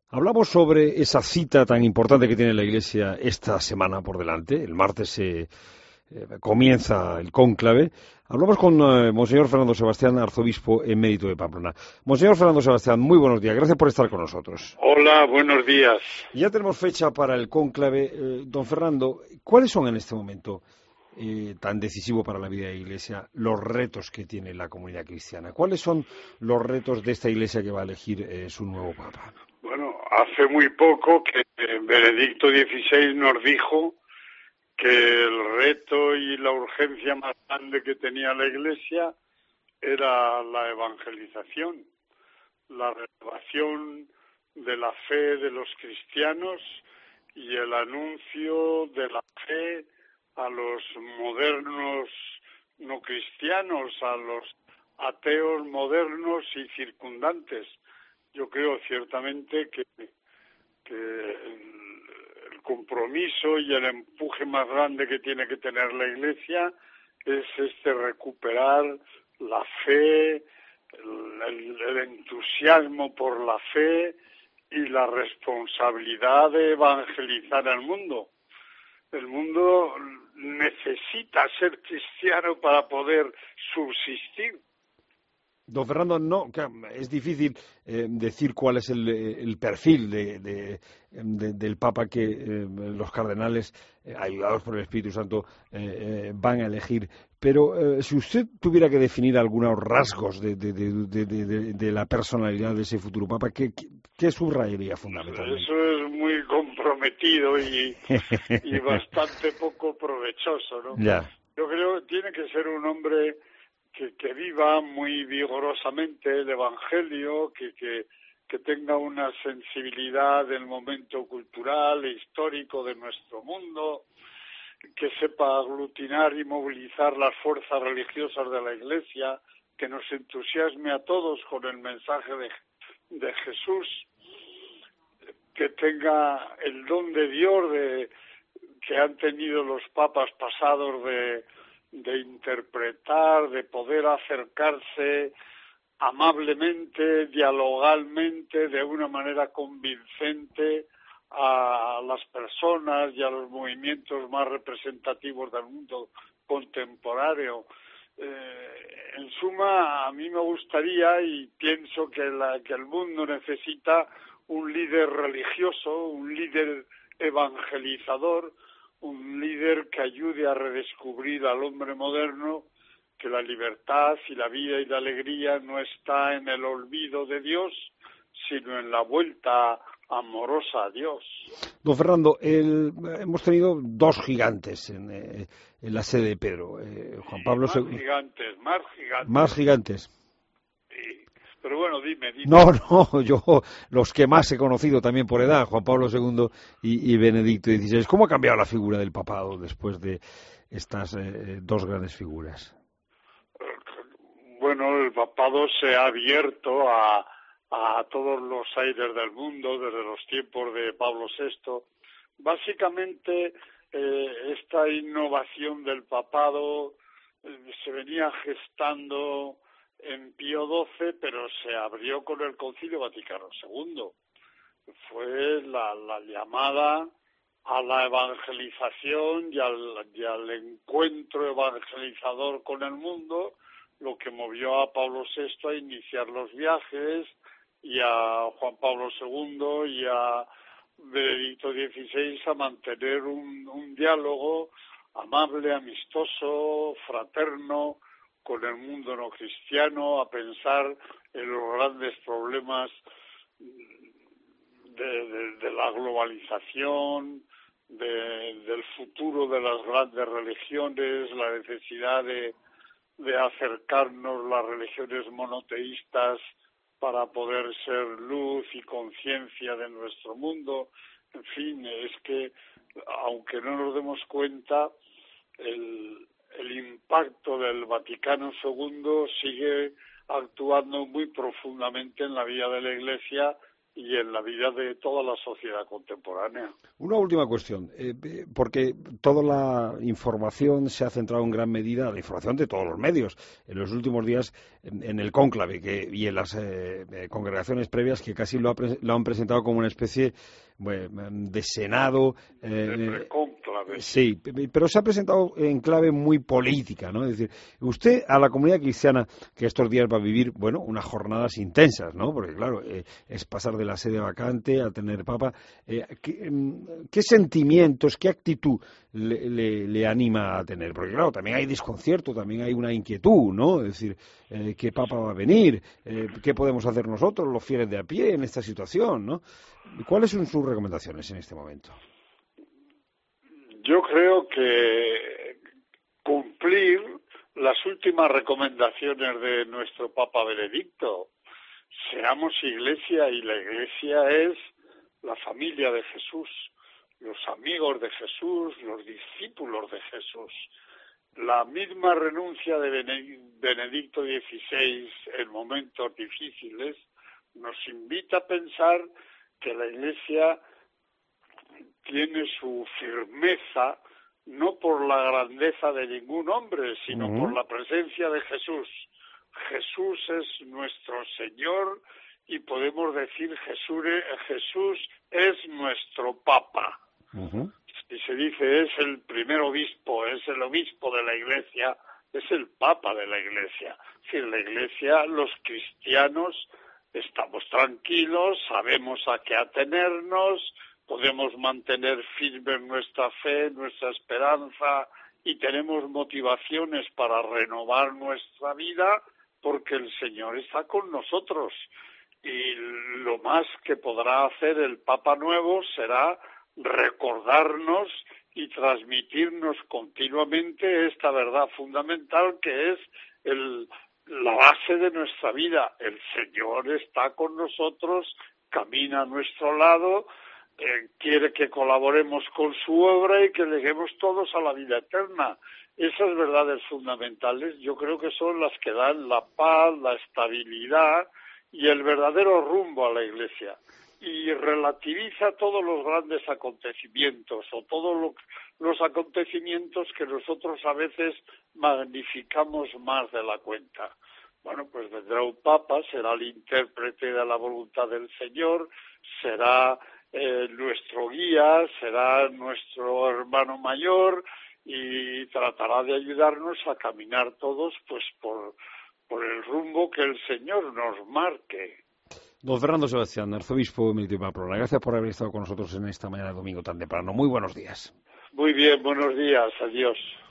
Hablamos sobre esa cita tan importante que tiene la Iglesia esta semana por delante. El martes comienza el cónclave. Hablamos con Monseñor Fernando Sebastián, arzobispo emérito de Pamplona. Monseñor Fernando Sebastián, muy buenos días. Gracias por estar con nosotros. Hola, buenos días. Ya tenemos fecha para el cónclave. Don Fernando, ¿cuáles son en este momento tan decisivo para la vida de la Iglesia los retos que tiene la comunidad cristiana? ¿Cuáles son los retos de esta Iglesia que va a elegir su nuevo Papa? Bueno, hace muy poco que Benedicto XVI nos dijo que el reto y la urgencia más grande que tenía la Iglesia era la evangelización, la renovación de la fe de los cristianos y el anuncio de la fe a los modernos no cristianos, a los ateos modernos y circundantes. Yo creo ciertamente que el compromiso y el empuje más grande que tiene que tener la Iglesia es recuperar la fe, el entusiasmo por la fe y la responsabilidad de evangelizar al mundo. El mundo necesita ser cristiano para poder subsistir. Don Fernando, no, es difícil decir cuál es el perfil del Papa que los cardenales, ayudados por el Espíritu Santo, van a elegir. Pero si usted tuviera que definir algunos rasgos de la personalidad de ese futuro Papa, ¿qué subrayaría fundamentalmente? Eso es muy comprometido y bastante poco provechoso, ¿no? Ya. Yo creo que tiene que ser un hombre que viva muy vigorosamente el Evangelio, que tenga una sensibilidad del momento cultural e histórico de nuestro mundo, que sepa aglutinar y movilizar las fuerzas religiosas de la Iglesia, que nos entusiasme a todos con el mensaje de Jesús, que tenga el don de Dios que han tenido los papas pasados de interpretar, de poder acercarse amablemente, dialogalmente, de una manera convincente a las personas y a los movimientos más representativos del mundo contemporáneo. En suma, a mí me gustaría y pienso que el mundo necesita un líder religioso, un líder evangelizador, un líder que ayude a redescubrir al hombre moderno que la libertad y la vida y la alegría no está en el olvido de Dios, sino en la vuelta amorosa a Dios. Don Fernando, hemos tenido dos gigantes en la sede de Pedro. Juan Pablo II. Más gigantes. Sí. Pero bueno, dime. No, yo los que más he conocido también por edad, Juan Pablo II y Benedicto XVI. ¿Cómo ha cambiado la figura del papado después de estas dos grandes figuras? Bueno, el papado se ha abierto a todos los aires del mundo desde los tiempos de Pablo VI. Básicamente, esta innovación del papado se venía gestando en Pío XII, pero se abrió con el Concilio Vaticano II. Fue la llamada a la evangelización y al encuentro evangelizador con el mundo, lo que movió a Pablo VI a iniciar los viajes y a Juan Pablo II y a Benedicto XVI a mantener un diálogo amable, amistoso, fraterno con el mundo no cristiano, a pensar en los grandes problemas de la globalización, del futuro de las grandes religiones, la necesidad de acercarnos las religiones monoteístas para poder ser luz y conciencia de nuestro mundo. En fin, es que, aunque no nos demos cuenta, el impacto del Vaticano II sigue actuando muy profundamente en la vida de la Iglesia y en la vida de toda la sociedad contemporánea. Una última cuestión, porque toda la información se ha centrado en gran medida, la información de todos los medios, en los últimos días en el cónclave y en las congregaciones previas que casi lo han presentado como una especie de senado. De cónclave. Sí, pero se ha presentado en clave muy política, ¿no? Es decir, usted a la comunidad cristiana que estos días va a vivir, bueno, unas jornadas intensas, ¿no? Porque claro, es pasar de la sede vacante a tener papa. ¿Qué sentimientos, qué actitud le anima a tener? Porque claro, también hay desconcierto, también hay una inquietud, ¿no? Es decir, ¿qué papa va a venir? ¿Qué podemos hacer nosotros, los fieles de a pie, en esta situación, ¿no? ¿Cuáles son sus recomendaciones en este momento? Yo creo que cumplir las últimas recomendaciones de nuestro Papa Benedicto. Seamos Iglesia, y la Iglesia es la familia de Jesús, los amigos de Jesús, los discípulos de Jesús. La misma renuncia de Benedicto XVI en momentos difíciles nos invita a pensar que la Iglesia tiene su firmeza no por la grandeza de ningún hombre, sino por la presencia de Jesús. Jesús es nuestro Señor y podemos decir Jesús es nuestro Papa. Y se dice es el primer obispo, es el obispo de la Iglesia, es el Papa de la Iglesia. Es decir, la Iglesia, los cristianos, estamos tranquilos, sabemos a qué atenernos, podemos mantener firme nuestra fe, nuestra esperanza y tenemos motivaciones para renovar nuestra vida porque el Señor está con nosotros. Y lo más que podrá hacer el Papa nuevo será recordarnos y transmitirnos continuamente esta verdad fundamental que es la base de nuestra vida. El Señor está con nosotros, camina a nuestro lado, quiere que colaboremos con su obra y que lleguemos todos a la vida eterna. Esas verdades fundamentales yo creo que son las que dan la paz, la estabilidad y el verdadero rumbo a la Iglesia. Y relativiza todos los grandes acontecimientos o todos los acontecimientos que nosotros a veces magnificamos más de la cuenta. Bueno, pues vendrá un Papa, será el intérprete de la voluntad del Señor, será nuestro guía, será nuestro hermano mayor y tratará de ayudarnos a caminar todos pues por el rumbo que el Señor nos marque. Don Fernando Sebastián, arzobispo emérito de Pamplona, gracias por haber estado con nosotros en esta mañana de domingo tan temprano. Muy buenos días. Muy bien, buenos días, adiós.